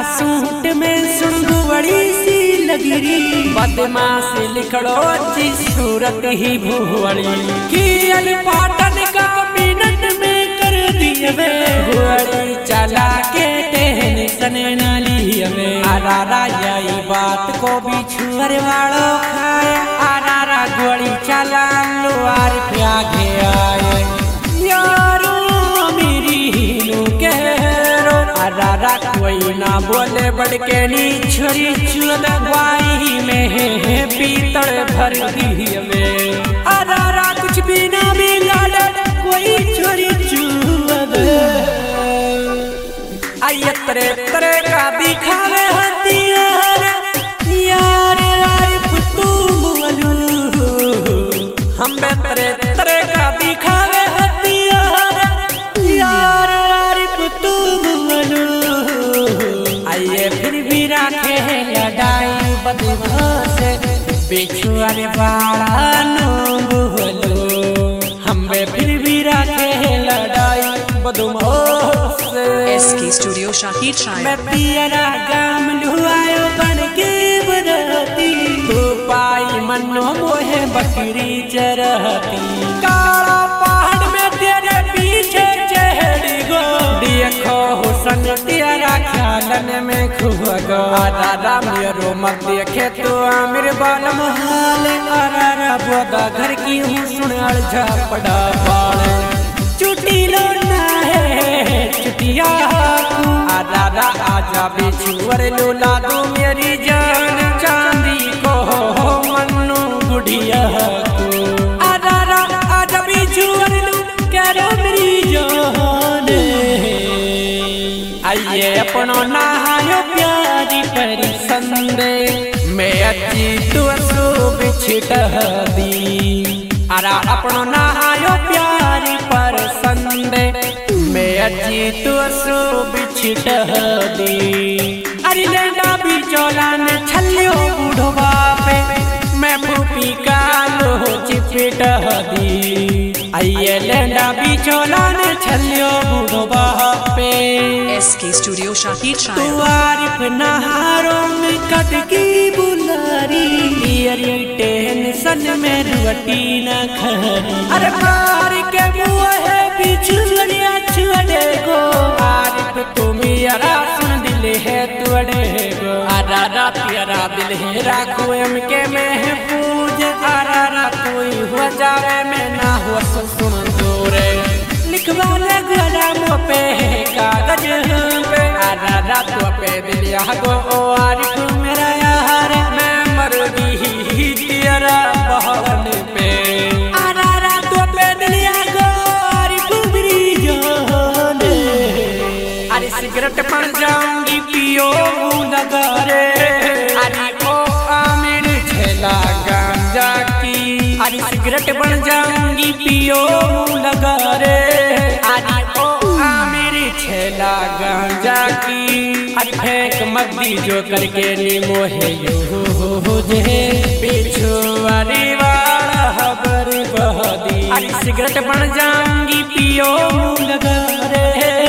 Suit में सुनगु बड़ी सी लगिरी बदमाश लिखड़ो अच्छी सूरत ही भुवड़ी की पाटन का मिनट में कर दिए भुवड़ी चला के टेंशन न लिए आरा यही बात को भी छुअर वालों खाया आरा गोली चला लो आर प्यागे आए यारो मेरी हीनू कह आरा कोई ना बोले बढ़ के नी छोरी चुदवाई में पीतल भर दी में आरा कुछ भी ना मिला कोई छोरी चुद आइए तरे तरे का दिखावे हथियार यार आए फुटू बोलू हम तरे तरे का दिखावे हथियार यार आए फुटू बोलू आइए फिर भी राखे लड़ाई बदमाश बिछुआरे बाड़ा नो बोलो हम फिर भी राखे लड़ाई बदमाश SK Studio शाकिर शायर। मैं पियरा गाम लुआयो बन के बरती तू पाई मनो मोहे बकरी चरती काला पहाड़ में तेरे पीछे चढ़ गो देखो हुसन तेरा ख्यालन में खुह गो दादा मेरो मत देखे तो आमिर बालम हाल आरा बोदा घर की हूँ सुनाल झपड़ा बाल चुटी लोना है चुटिया आरा आजा बिछुअर लोला दो मेरी जान चांदी को मन्नू गुड़िया को आरा आजा बिछुअर लो करो मेरी जान आइए अपनो नहायो प्यारी परी संदे मैं अच्छी तू सो बिछट दी आरा अपनो नहायो प्यारी पर संदे मैं अच्छी तू सो बिछट दी अरे लेंडा भी चौलान छल्यो बूढ़ो बापे मैं फूपी कालो चिपट दी आइए लेंडा भी चौलान छल्यो बूढ़ो बापे SK Studio शाकिर शायर। तू आरिफ नहारों में कटकी बुलारी अरे टेंशन में रुटी न खरी अरे मार के मुँह है बिछुड़िया छुड़े गो आरिफ तुम यारा सुन दिल है तुड़े गो आरा प्यारा दिल है राखो एम के महफूज आरा कोई हो जावे में ना हो सुन दूरे लिखवा ले गला पे कागज पे आरा तो पे दिलिया गो ओ आरिफ मेरा यार मैं मर दी तेरा बहन पे आरा तो पे दिलिया गो आरिफ मेरी जान अरे सिगरेट पड़ जाऊंगी पियो लगा रे अरे ओ आमिर छेला गांजा की अरे सिगरेट बन जाऊंगी पियो लगा रे अरे ओ आमिर छेला गांजा की अरे फेंक मद्दी जो करके नीमो है यो जे बिछुआरी वाला हबर बहदी अरे सिगरेट बन जाऊंगी पियो लगा रे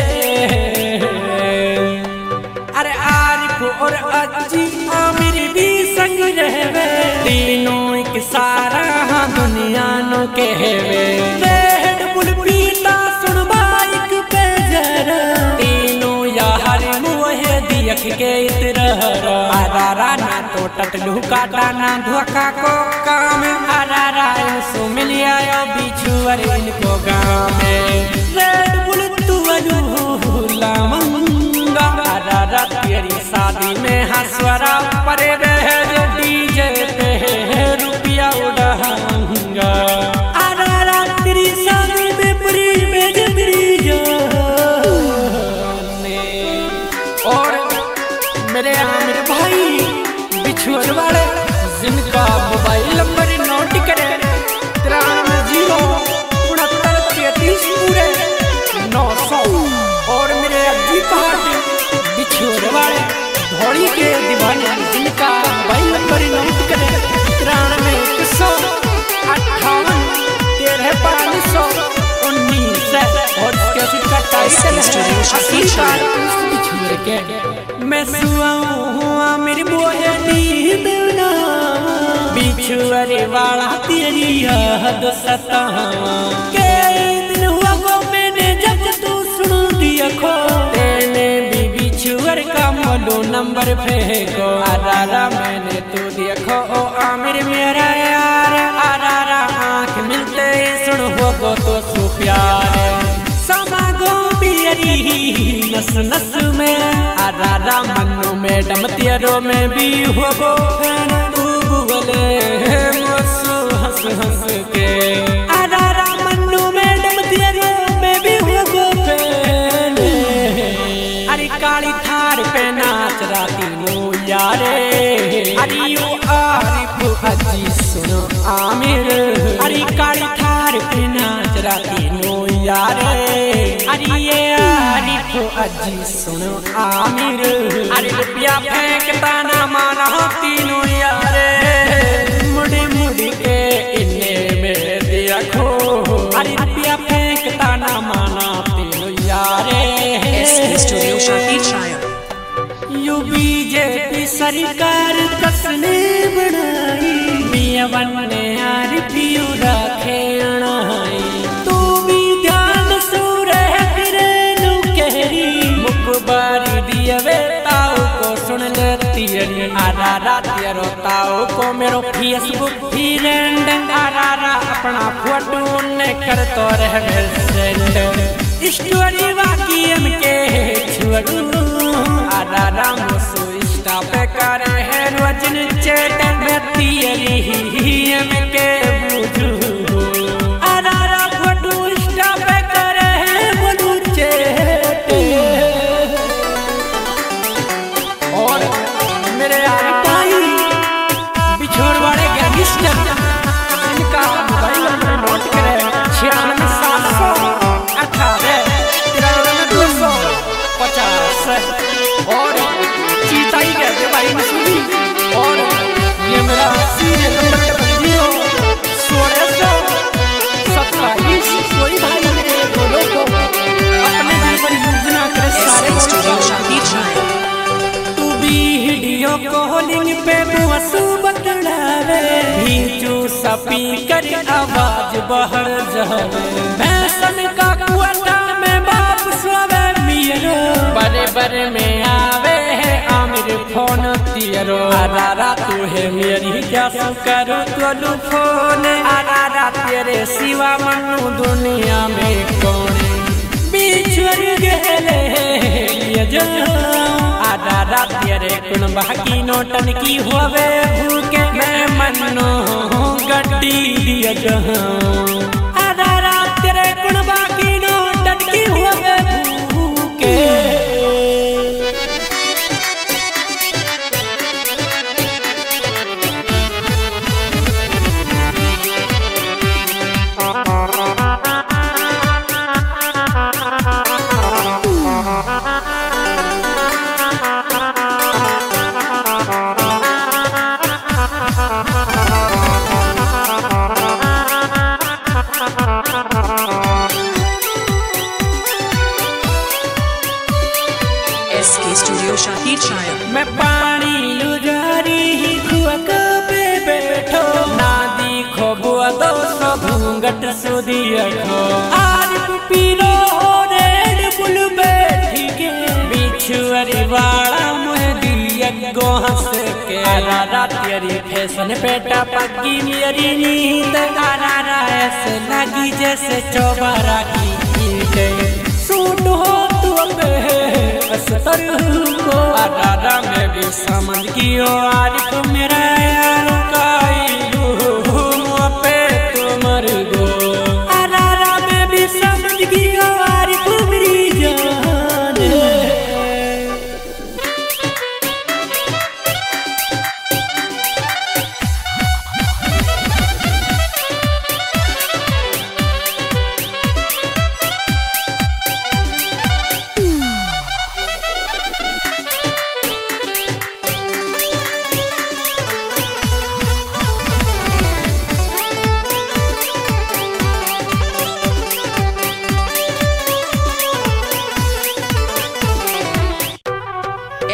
अरे आरिफ और अज्जी आमिर भी संग रहवे तीनों एक सारा दुनिया नो कहवे रेड बुल पीता सुन बाइक पे जरा तीनों यार मुहे देख के इतरहरा आरा ना तो टटलू काटा ना धोखा को काम आरा सो मिल आयो बिछुअर इनको गाँव में रेड बुल तू लामंगा आरा तेरी शादी में हंसवरा परे रह जो डीजे पे रुपया उड़ाऊंगा आरा तेरी शादी में पूरी बेज तेरी जाने और मेरे आमिर भाई बिछुअर वाले जिनका मोबाइल नंबर नोट करे 93 पूरे 900 और मेरे अज्जी पहाड़ बिछुअर वाले धौड़ी के दीवाने जिनका मोबाइल नंबर नोट करे 93 519 और इसके टाइटल है लेके मैं सुआ मेरी बोहे नींद ना बिछुअरे वाला तेरी याद सतावा के दिन हुआ को मैंने जब तू सुन दिया खो तेने भी बिछुअर का मोलू नंबर फेंको आरारा मैंने तू देखो ओ आमिर मेरा यार आरारा आँख मिलते सुन हो गो तो सु प्यार समागो बियरी नस नस में आरारा मनु में डमतियरो में भी हो गो बोले मसु हंस हंस के आरारा मनु में डमतियरो में भी हो गो अरे काली थार पे नाच राती नो यारे अरे यो आरिफ अजी सुनो आमिर अरे काली थार पे नाच राती नो यारे अरे ये आरिफ अजी सुनो आमिर अरे रुपया फेंकता ना माना तीनों यारे मुड़ी मुड़ी के इन्ने में दिया खो अरे रुपया फेंकता ना माना तीनों यारे SK Studio Shahid Shire यू बीजेपी सरकार कसने बनाई मियां ने आरिफ यू रखे अणाई तू भी ध्यान सूरे फिरे नु कहरी मुकबारी दियवे ताऊ को सुन ले तियरी आरारा तियरो ताऊ को मेरो फेसबुक फ्रेंड आरारा अपना फोटो ने कर तो रह सेंड स्टोरी वाकियम के छुड़ू आरारा मुसु इंस्टा पे करे है रोजन चैट में तियरी हम के बुझू आरारा फोटो इंस्टा पे करे है बोलू चैट और मेरे भाई बिछोड़ वाले गैंगस्टर इनका मोबाइल नंबर नोट करे 96 और चीता ही कहते भाई मसूरी और ये मेरा सीरियल नंबर 1627 कोई भाई मेरे बोलो को अपने जीवन योजना करे सारे SK Studio Shahid Shire तू भी वीडियो कॉलिंग पे मुसु बतलावे भीचू सपी कर आवाज बाहर जावे भैंसन का कुआटा में बाप सोवे मियरो बड़े बड़े में आवे है आमिर फोन तियरो आरारा तू है मेरी क्या सु करूं तो फोन आरारा तेरे सिवा मनु दुनिया में कौन बिछुअर गहले ये जो आरारा तेरे कुन बाकी नोटन की होवे भूखे मैं मनो गड्डी दिया जहां आरारा तेरे कुन बाकी नोटन की होवे भूखे SK Studio Shahid Shire मैं पानी उजारी ही खुआक पे बैठो ना दिखो बुआ दो सो घूंघट सुदिया खो आरिफ पीरो रेड बुल बैठी के बिछुअरी वाला मुझे दिया गो हंस के आरारा तेरी फैशन पेटा पक्की मेरी नींद आरारा ऐसे लगी जैसे चौबारा की ईद सूट हो तू पे अस्तर को आरारा में भी समझ गियो आरिफ मेरा यार काई मुँह पे तो मर गो आरारा में भी समझ गियो आरिफ मेरी जान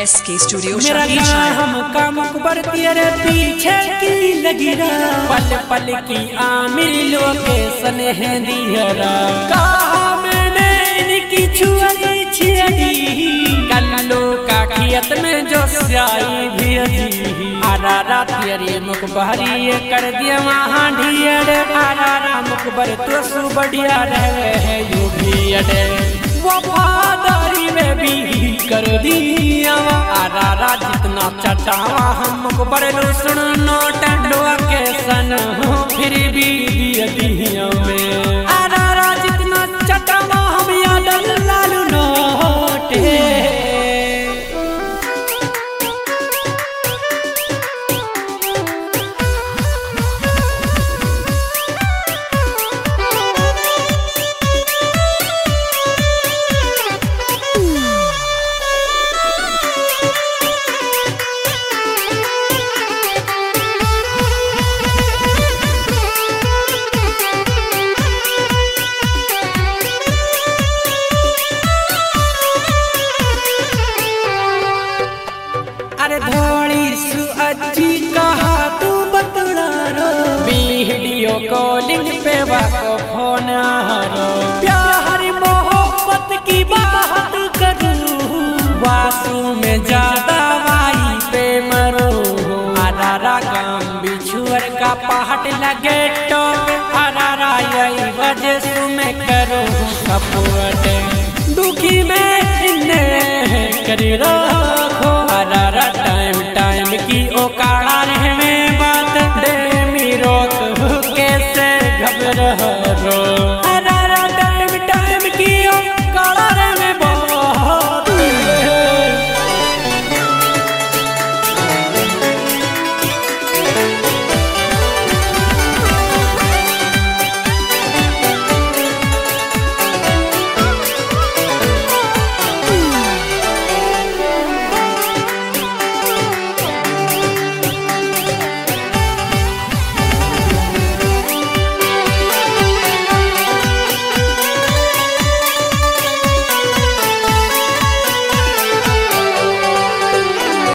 SK Studio मेरा Shahid Shayar. हम का मुकबर तेरे पीछे की लगी रहा पल पल की आमिर लोकेशन है दिहरा कहा मैंने इनकी छुआई छिड़ी कल्लो का खियत में जो स्याई भी आरा तेरे मुकबरी कर दिया वहाँ ढियड़ आरा मुकबर तो सु बढ़िया रहे है यू भी अडे वफादारी में भी कर दिया आरा जितना चटावा हम मुकबर सुन नोट के सन फिर भी दिया में आरा जितना चटावा हम याद लालू नोट अरे धोड़ी सु अच्छी कहा तू बतला रो वीडियो कॉलिंग पे वाको फोन रो प्यार मोहब्बत की बात करूं वासु में ज्यादा वाई पे मरो आरा गाम बिछुअर का पहाड़ लगे टोप आरा यही वजह से मैं करूं सपोर्ट दुखी में इन्हें करी रो